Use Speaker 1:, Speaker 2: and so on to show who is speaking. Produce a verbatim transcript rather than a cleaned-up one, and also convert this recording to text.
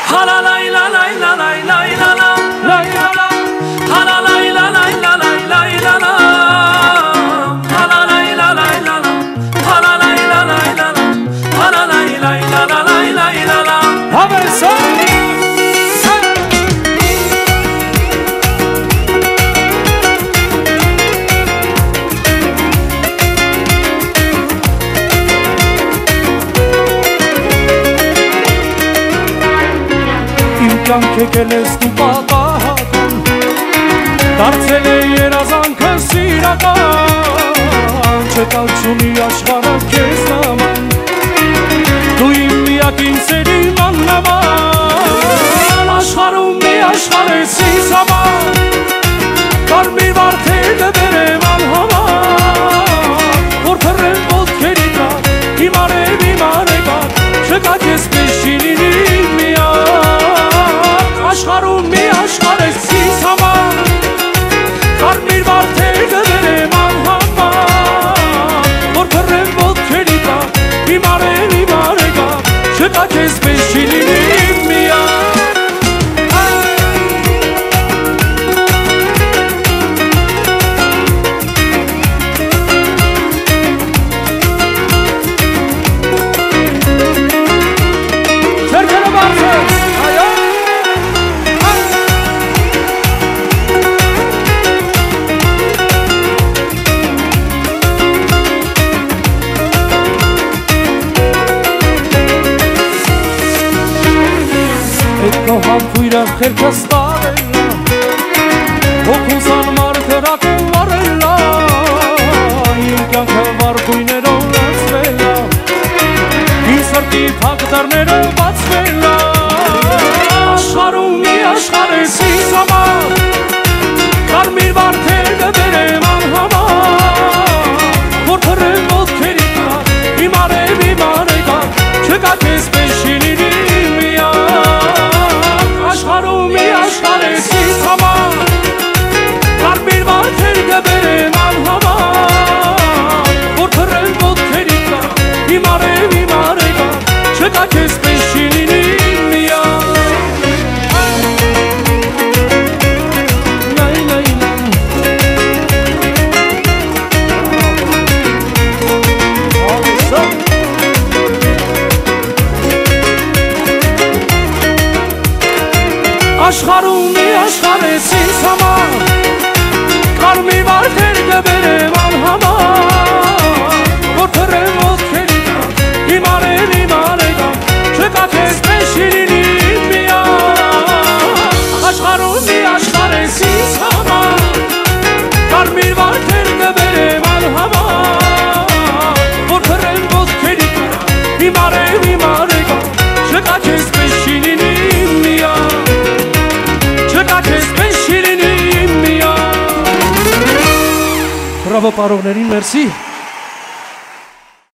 Speaker 1: Ha la la la la la la la la la la la. Ha la la la la la la la la la. Ha la la la la la la. Ha la la la la la la. Ha la la la la la la la la. Avança.
Speaker 2: Կյանքը կելես դու պատահական դարձել է երազանքը սիրական չկալ չունի աշխարհը քեզ նման դու իմ միակին սերիման նման աշխարհում մի աշխարհ ես ինձ համար կարմիր վարդերը բերեմ անհամար որ թռեմ ոտքերի տակ հիմար եմ հիմար եկար չկա քեզ պես չի լինի աշխարհում մի աշխարհ ես ինձ համար կարմիր վարդերը բերեմ անհամար որ թռեմ ոտքերի տակ հիմար եմ հիմար եկար չկա քեզ պես չի լինի միակ Համբույրը խելքս տարելա հոգուզան մարդրակում վարելա իմ կյանքը վար գույներով լացվելա իմ սրտի փակ դռները բացվելա աշխարհում մի աշխարհ ես ինձ համար կարմիր վարդերը բերեմ անհամար որ թռեմ ոտքերի տակ հիմար եմ հիմար եկար չկա քեզ պես չի լինի աշխարհում մի աշխարհ ես ինձ համար կարմիր վարդերը բերեմ անհամար որ թռեմ ոտքերի տակ հիմար եմ հիմար եկար չկա քեզ պես չի լինի միակ աշխարհում մի աշխարհ ես ինձ համար կարմիր վարդերը բերեմ անհամար որ թռեմ ոտքերի տակ հիմար եմ հիմար եկար չկա քեզ պես չի լինի միակ աշխարհում մի աշխարհ ես ինձ համար կարմիր վարդերը բերեմ անհամար որ թռեմ ոտքերի տակ հիմար եմ հիմար եկար չկա քեզ պես չի լինի միակ Bravo, parognerin, merci.